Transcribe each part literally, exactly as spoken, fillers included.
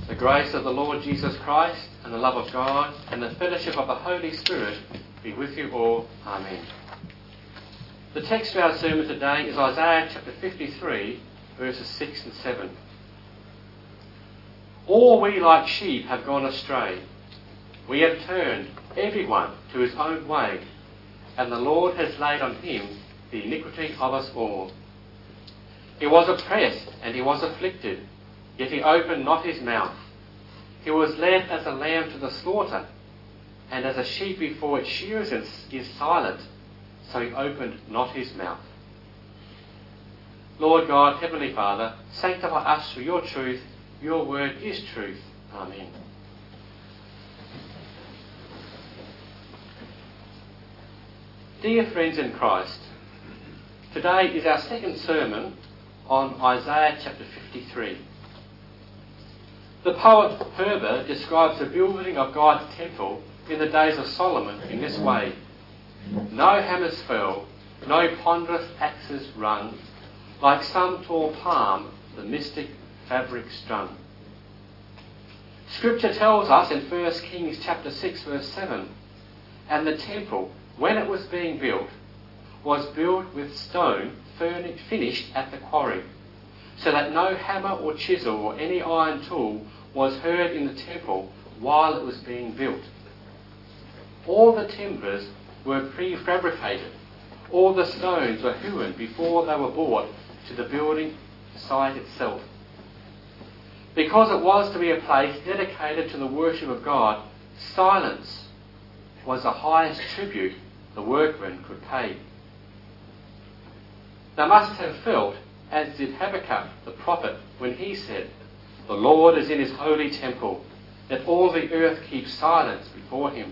The grace of the Lord Jesus Christ and the love of God and the fellowship of the Holy Spirit be with you all. Amen. The text for our sermon today is Isaiah chapter fifty-three, verses six and seven. All we like sheep have gone astray. We have turned everyone to his own way, and the Lord has laid on him the iniquity of us all. He was oppressed and he was afflicted, yet he opened not his mouth. He was led as a lamb to the slaughter, and as a sheep before its shearers is silent, so he opened not his mouth. Lord God, Heavenly Father, sanctify us through your truth. Your word is truth. Amen. Dear friends in Christ, today is our second sermon on Isaiah chapter fifty-three. The poet Heber describes the building of God's temple in the days of Solomon in this way. No hammers fell, no ponderous axes rung, like some tall palm the mystic fabric strung. Scripture tells us in First Kings chapter six verse seven, and the temple, when it was being built, was built with stone finished at the quarry, so that no hammer or chisel or any iron tool was heard in the temple while it was being built. All the timbers were prefabricated. All the stones were hewn before they were brought to the building site itself. Because it was to be a place dedicated to the worship of God, silence was the highest tribute the workmen could pay. They must have felt, as did Habakkuk the prophet when he said, "The Lord is in his holy temple, let all the earth keep silence before him."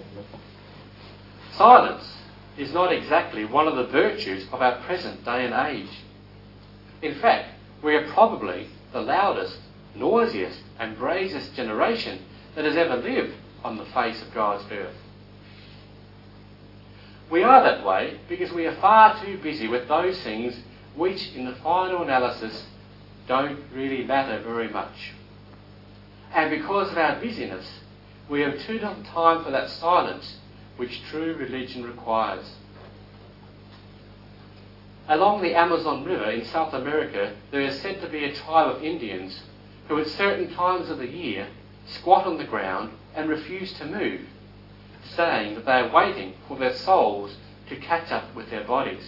Silence is not exactly one of the virtues of our present day and age. In fact, we are probably the loudest, noisiest and braziest generation that has ever lived on the face of God's earth. We are that way because we are far too busy with those things which, in the final analysis, don't really matter very much. And because of our busyness, we have too little time for that silence which true religion requires. Along the Amazon River in South America, there is said to be a tribe of Indians who at certain times of the year squat on the ground and refuse to move, saying that they are waiting for their souls to catch up with their bodies.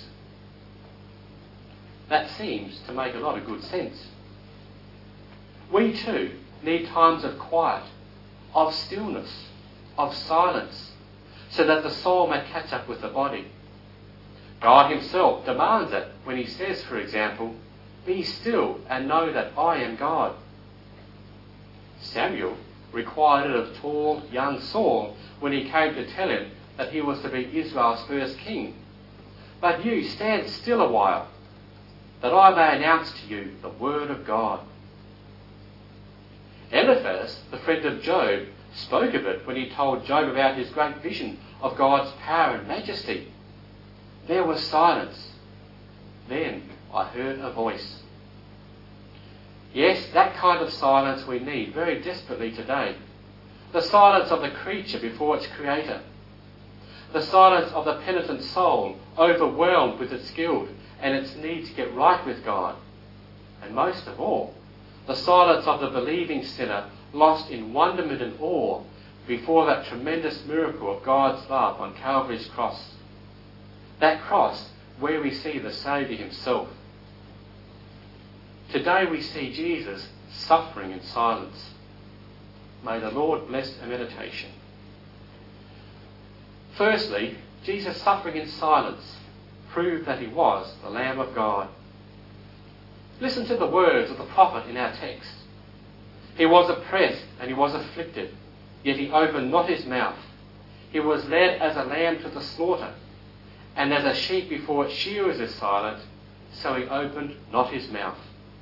That seems to make a lot of good sense. We too need times of quiet, of stillness, of silence, so that the soul may catch up with the body. God himself demands it when he says, for example, "Be still and know that I am God." Samuel required it of tall young Saul when he came to tell him that he was to be Israel's first king. "But you stand still a while, that I may announce to you the word of God." Eliphaz, the friend of Job, spoke of it when he told Job about his great vision of God's power and majesty. "There was silence. Then I heard a voice." Yes, that kind of silence we need very desperately today. The silence of the creature before its creator. The silence of the penitent soul overwhelmed with its guilt and its need to get right with God. And most of all, the silence of the believing sinner lost in wonderment and awe before that tremendous miracle of God's love on Calvary's cross. That cross where we see the Saviour himself. Today we see Jesus suffering in silence. May the Lord bless our meditation. Firstly, Jesus' suffering in silence proved that he was the Lamb of God. Listen to the words of the prophet in our text. He was oppressed and he was afflicted, yet he opened not his mouth. He was led as a lamb to the slaughter, and as a sheep before its shearers is silent, so he opened not his mouth.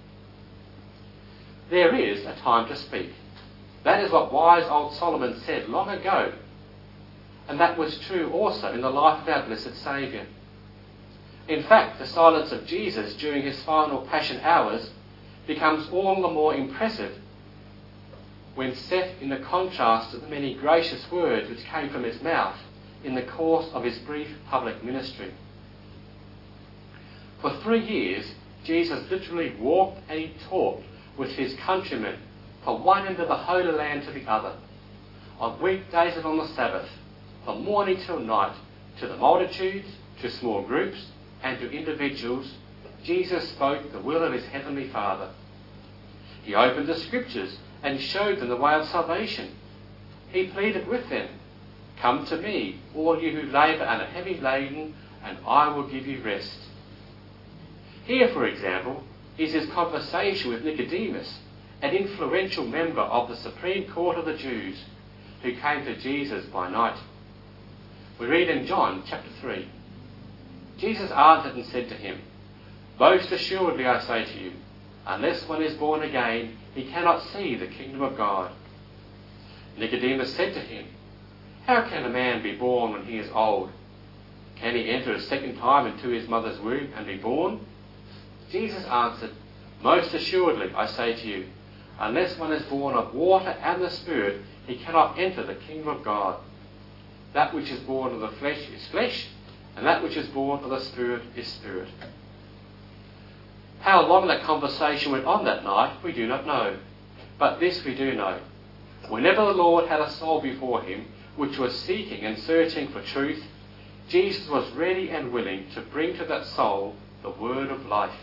There is a time to speak. That is what wise old Solomon said long ago. And that was true also in the life of our blessed Saviour. In fact, the silence of Jesus during his final passion hours becomes all the more impressive when set in the contrast to the many gracious words which came from his mouth in the course of his brief public ministry. For three years, Jesus literally walked and he talked with his countrymen from one end of the Holy Land to the other, on weekdays and on the Sabbath, from morning till night, to the multitudes, to small groups, and to individuals. Jesus spoke the will of his heavenly Father. He opened the Scriptures and showed them the way of salvation. He pleaded with them, "Come to me, all you who labour and are heavy laden, and I will give you rest." Here, for example, is his conversation with Nicodemus, an influential member of the Supreme Court of the Jews, who came to Jesus by night. We read in John chapter three, Jesus answered and said to him, "Most assuredly I say to you, unless one is born again, he cannot see the kingdom of God." Nicodemus said to him, "How can a man be born when he is old? Can he enter a second time into his mother's womb and be born?" Jesus answered, "Most assuredly I say to you, unless one is born of water and the Spirit, he cannot enter the kingdom of God. That which is born of the flesh is flesh, and that which is born of the Spirit is spirit." How long that conversation went on that night, we do not know. But this we do know. Whenever the Lord had a soul before him, which was seeking and searching for truth, Jesus was ready and willing to bring to that soul the word of life.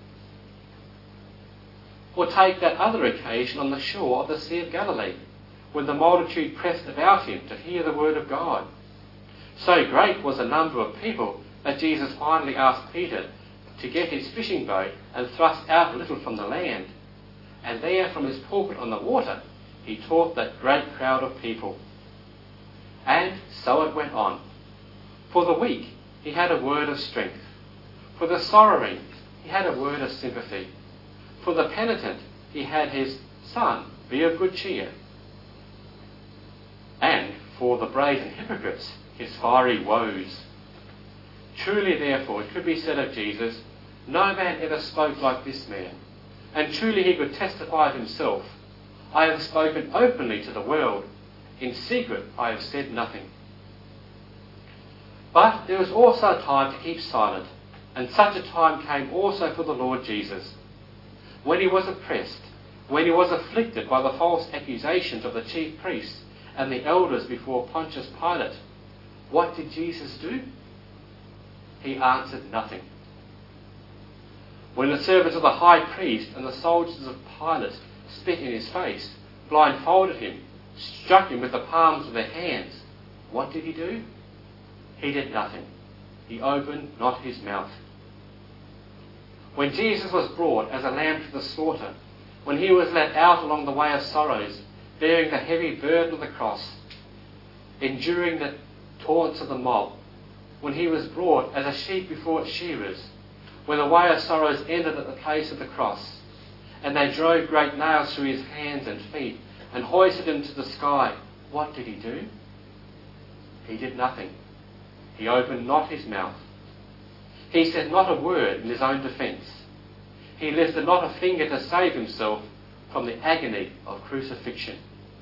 Or take that other occasion on the shore of the Sea of Galilee, when the multitude pressed about him to hear the word of God. So great was the number of people that Jesus finally asked Peter to get his fishing boat and thrust out a little from the land. And there, from his pulpit on the water, he taught that great crowd of people. And so it went on. For the weak, he had a word of strength. For the sorrowing, he had a word of sympathy. For the penitent, he had his "Son, be of good cheer." And for the brazen hypocrites, his fiery woes. Truly, therefore, it could be said of Jesus, no man ever spoke like this man. And truly he could testify of himself, "I have spoken openly to the world. In secret I have said nothing." But there was also a time to keep silent, and such a time came also for the Lord Jesus. When he was oppressed, when he was afflicted by the false accusations of the chief priests and the elders before Pontius Pilate, what did Jesus do? He answered nothing. When the servants of the high priest and the soldiers of Pilate spit in his face, blindfolded him, struck him with the palms of their hands, what did he do? He did nothing. He opened not his mouth. When Jesus was brought as a lamb to the slaughter, when he was led out along the way of sorrows, bearing the heavy burden of the cross, enduring the taunts of the mob, when he was brought as a sheep before its shearers, when the way of sorrows ended at the place of the cross, and they drove great nails through his hands and feet and hoisted him to the sky, what did he do? He did nothing. He opened not his mouth. He said not a word in his own defence. He lifted not a finger to save himself from the agony of crucifixion.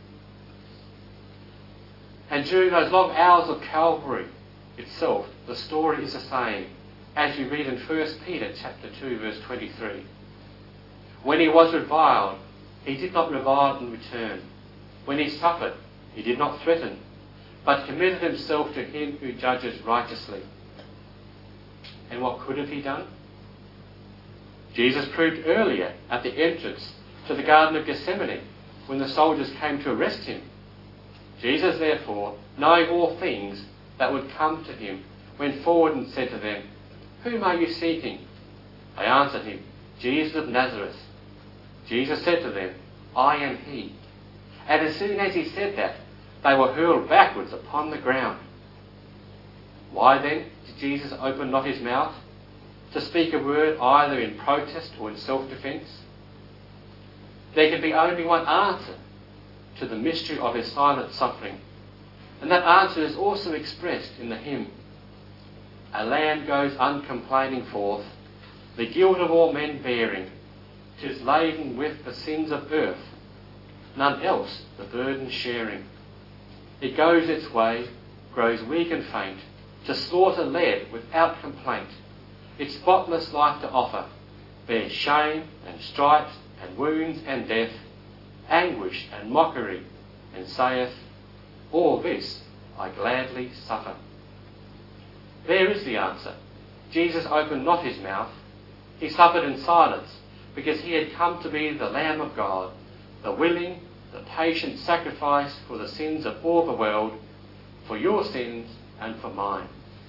And during those long hours of Calvary itself, the story is the same, as we read in First Peter chapter two, verse twenty-three. When he was reviled, he did not revile in return. When he suffered, he did not threaten, but committed himself to him who judges righteously. And what could have he done? Jesus proved earlier at the entrance to the Garden of Gethsemane, when the soldiers came to arrest him. Jesus, therefore, knowing all things that would come to him, went forward and said to them, "Whom are you seeking?" They answered him, "Jesus of Nazareth." Jesus said to them, "I am he." And as soon as he said that, they were hurled backwards upon the ground. Why then did Jesus open not his mouth to speak a word either in protest or in self-defence? There can be only one answer to the mystery of his silent suffering, and that answer is also expressed in the hymn. A lamb goes uncomplaining forth, the guilt of all men bearing, 'tis laden with the sins of earth, none else the burden sharing. It goes its way, grows weak and faint, to slaughter led without complaint, its spotless life to offer, bears shame and stripes and wounds and death, anguish and mockery, and saith, all this I gladly suffer. There is the answer. Jesus opened not his mouth. He suffered in silence, because he had come to be the Lamb of God, the willing, the patient sacrifice for the sins of all the world, for your sins and for mine.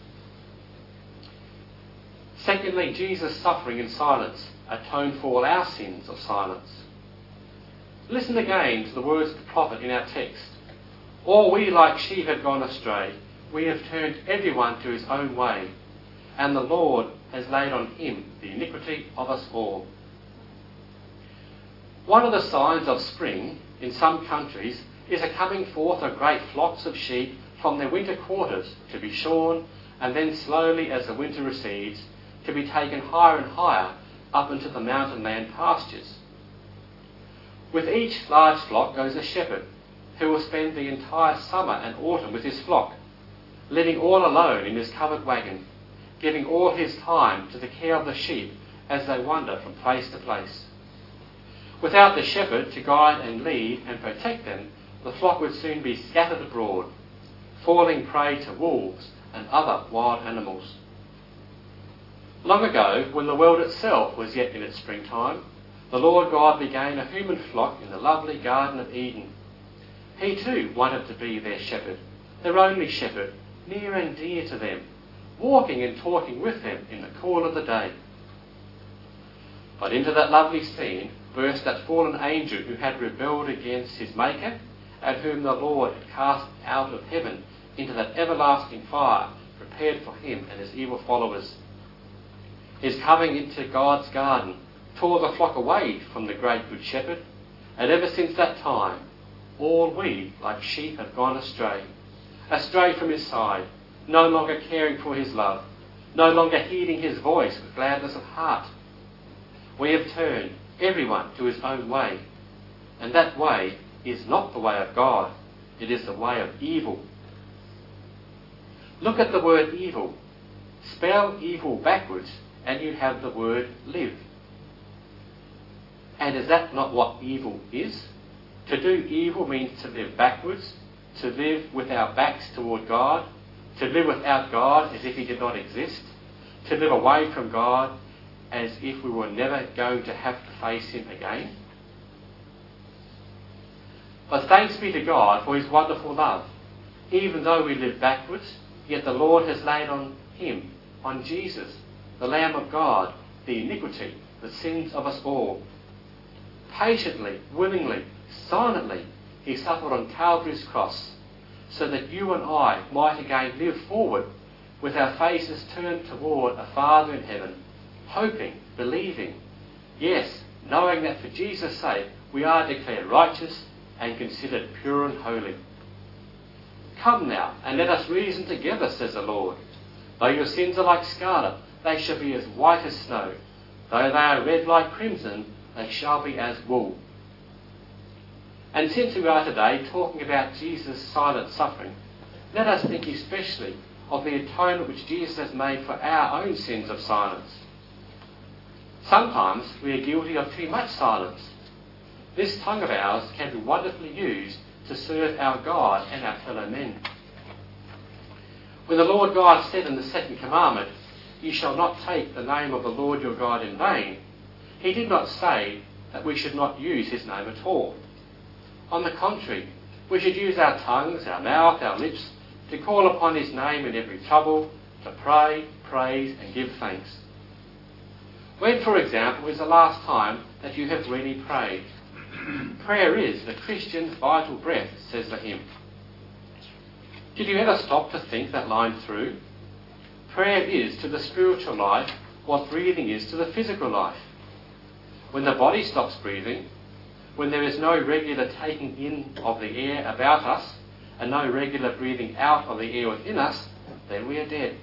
Secondly, Jesus' suffering in silence atoned for all our sins of silence. Listen again to the words of the prophet in our text. All we like sheep have gone astray. We have turned everyone to his own way, and the Lord has laid on him the iniquity of us all. One of the signs of spring in some countries is a coming forth of great flocks of sheep from their winter quarters to be shorn, and then slowly, as the winter recedes, to be taken higher and higher up into the mountain land pastures. With each large flock goes a shepherd, who will spend the entire summer and autumn with his flock, living all alone in his covered wagon, giving all his time to the care of the sheep as they wander from place to place. Without the shepherd to guide and lead and protect them, the flock would soon be scattered abroad, falling prey to wolves and other wild animals. Long ago, when the world itself was yet in its springtime, the Lord God began a human flock in the lovely Garden of Eden. He too wanted to be their shepherd, their only shepherd, near and dear to them, walking and talking with them in the cool of the day. But into that lovely scene burst that fallen angel who had rebelled against his Maker, and whom the Lord had cast out of heaven into that everlasting fire prepared for him and his evil followers. His coming into God's garden tore the flock away from the great good shepherd, and ever since that time, all we like sheep have gone astray, astray from his side, no longer caring for his love, no longer heeding his voice with gladness of heart. We have turned everyone to his own way, and that way is not the way of God, it is the way of evil. Look at the word evil. Spell evil backwards, and you have the word live. And is that not what evil is? To do evil means to live backwards, to live with our backs toward God, to live without God as if he did not exist, to live away from God as if we were never going to have to face him again. But thanks be to God for his wonderful love. Even though we live backwards, yet the Lord has laid on him, on Jesus, the Lamb of God, the iniquity, the sins of us all. Patiently, willingly, silently, he suffered on Calvary's cross, so that you and I might again live forward with our faces turned toward a Father in heaven, hoping, believing, yes, knowing that for Jesus' sake we are declared righteous and considered pure and holy. Come now, and let us reason together, says the Lord. Though your sins are like scarlet, they shall be as white as snow. Though they are red like crimson, they shall be as wool. And since we are today talking about Jesus' silent suffering, let us think especially of the atonement which Jesus has made for our own sins of silence. Sometimes we are guilty of too much silence. This tongue of ours can be wonderfully used to serve our God and our fellow men. When the Lord God said in the second commandment, "You shall not take the name of the Lord your God in vain," he did not say that we should not use his name at all. On the contrary, we should use our tongues, our mouth, our lips, to call upon his name in every trouble, to pray, praise and give thanks. When, for example, is the last time that you have really prayed? Prayer is the Christian's vital breath, says the hymn. Did you ever stop to think that line through? Prayer is to the spiritual life what breathing is to the physical life. When the body stops breathing, when there is no regular taking in of the air about us and no regular breathing out of the air within us, then we are dead.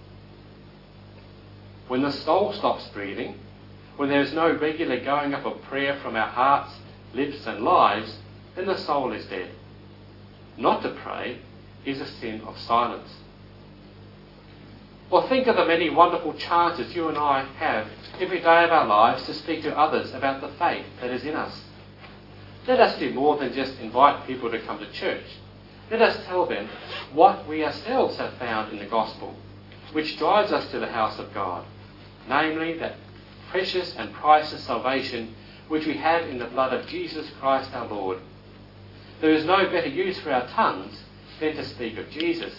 When the soul stops breathing, when there is no regular going up of prayer from our hearts, lips and lives, then the soul is dead. Not to pray is a sin of silence. Or think of the many wonderful chances you and I have every day of our lives to speak to others about the faith that is in us. Let us do more than just invite people to come to church. Let us tell them what we ourselves have found in the gospel, which drives us to the house of God, namely that precious and priceless salvation which we have in the blood of Jesus Christ our Lord. There is no better use for our tongues than to speak of Jesus.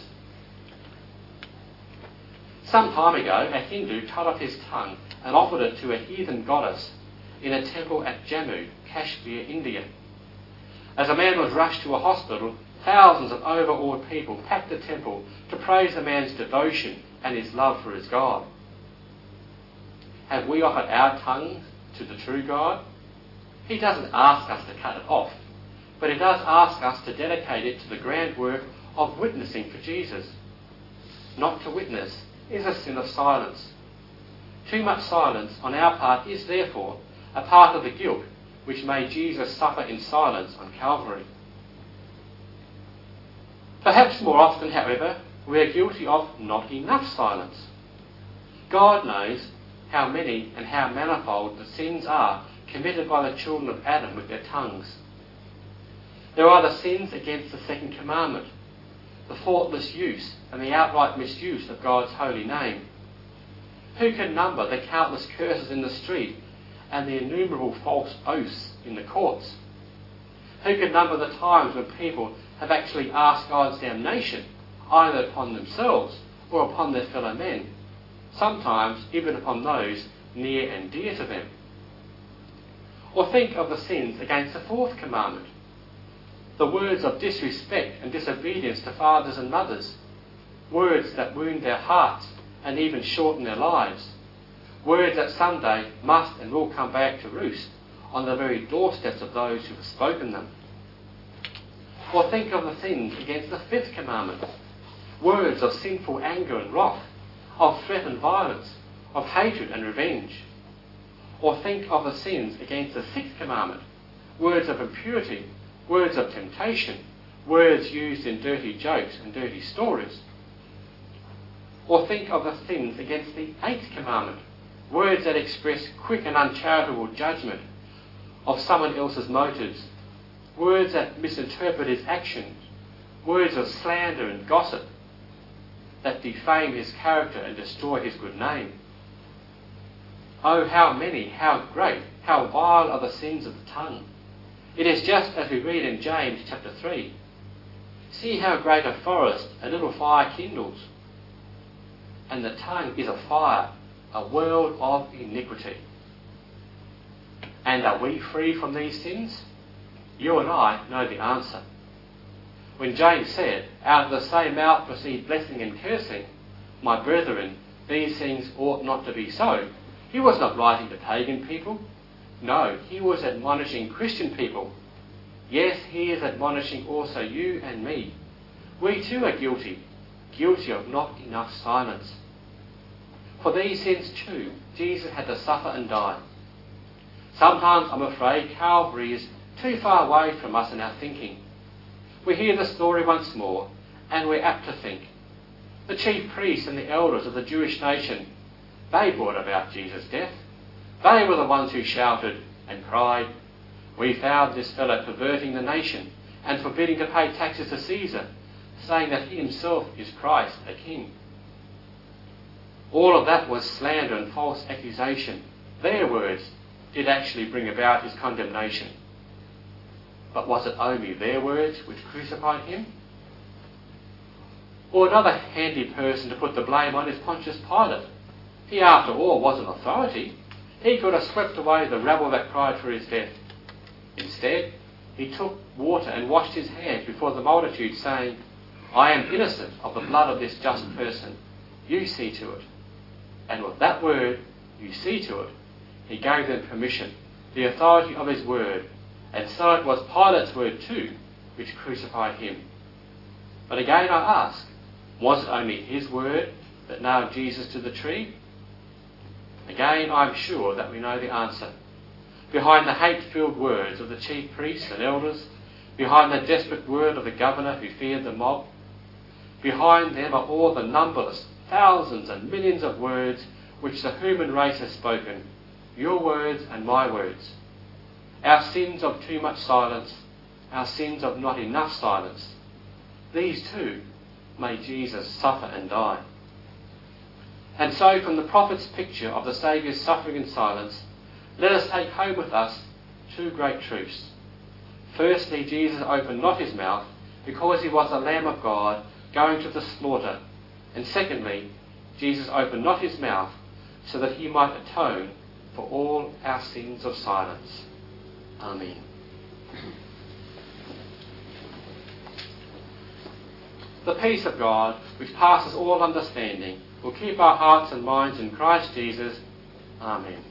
Some time ago, a Hindu cut off his tongue and offered it to a heathen goddess in a temple at Jammu, Kashmir, India. As a man was rushed to a hospital, thousands of overawed people packed the temple to praise the man's devotion and his love for his God. Have we offered our tongues to the true God? He doesn't ask us to cut it off, but he does ask us to dedicate it to the grand work of witnessing for Jesus. Not to witness is a sin of silence. Too much silence on our part is therefore a part of the guilt which made Jesus suffer in silence on Calvary. Perhaps more often, however, we are guilty of not enough silence. God knows how many and how manifold the sins are committed by the children of Adam with their tongues. There are the sins against the second commandment, the thoughtless use and the outright misuse of God's holy name. Who can number the countless curses in the street and the innumerable false oaths in the courts? Who can number the times when people have actually asked God's damnation, either upon themselves or upon their fellow men, sometimes even upon those near and dear to them? Or think of the sins against the fourth commandment, the words of disrespect and disobedience to fathers and mothers, words that wound their hearts and even shorten their lives, words that someday must and will come back to roost on the very doorsteps of those who have spoken them. Or think of the sins against the fifth commandment, words of sinful anger and wrath, of threat and violence, of hatred and revenge. Or think of the sins against the sixth commandment, words of impurity, words of temptation, words used in dirty jokes and dirty stories. Or think of the sins against the eighth commandment, words that express quick and uncharitable judgment of someone else's motives, words that misinterpret his actions, words of slander and gossip that defame his character and destroy his good name. Oh, how many, how great, how vile are the sins of the tongue. It is just as we read in James chapter three. See how great a forest a little fire kindles. And the tongue is a fire, a world of iniquity. And are we free from these sins? You and I know the answer. When James said, out of the same mouth proceed blessing and cursing, my brethren, these things ought not to be so. He was not writing to pagan people. No, he was admonishing Christian people. Yes, he is admonishing also you and me. We too are guilty, guilty of not enough silence. For these sins too, Jesus had to suffer and die. Sometimes I'm afraid Calvary is too far away from us in our thinking. We hear the story once more, and we're apt to think, the chief priests and the elders of the Jewish nation, they brought about Jesus' death. They were the ones who shouted and cried, we found this fellow perverting the nation and forbidding to pay taxes to Caesar, saying that he himself is Christ, a king. All of that was slander and false accusation. Their words did actually bring about his condemnation. But was it only their words which crucified him? Or another handy person to put the blame on is Pontius Pilate. He, after all, was an authority. He could have swept away the rabble that cried for his death. Instead, he took water and washed his hands before the multitude, saying, I am innocent of the blood of this just person. You see to it. And with that word, you see to it, he gave them permission, the authority of his word. And so it was Pilate's word too, which crucified him. But again I ask, was it only his word that nailed Jesus to the tree? Again I am sure that we know the answer. Behind the hate-filled words of the chief priests and elders, behind the desperate word of the governor who feared the mob. Behind them are all the numberless thousands and millions of words which the human race has spoken, your words and my words. Our sins of too much silence, our sins of not enough silence. These too made Jesus suffer and die. And so from the prophet's picture of the Saviour's suffering in silence, let us take home with us two great truths. Firstly, Jesus opened not his mouth because he was the Lamb of God going to the slaughter. And secondly, Jesus opened not his mouth so that he might atone for all our sins of silence. Amen. The peace of God, which passes all understanding, will keep our hearts and minds in Christ Jesus. Amen.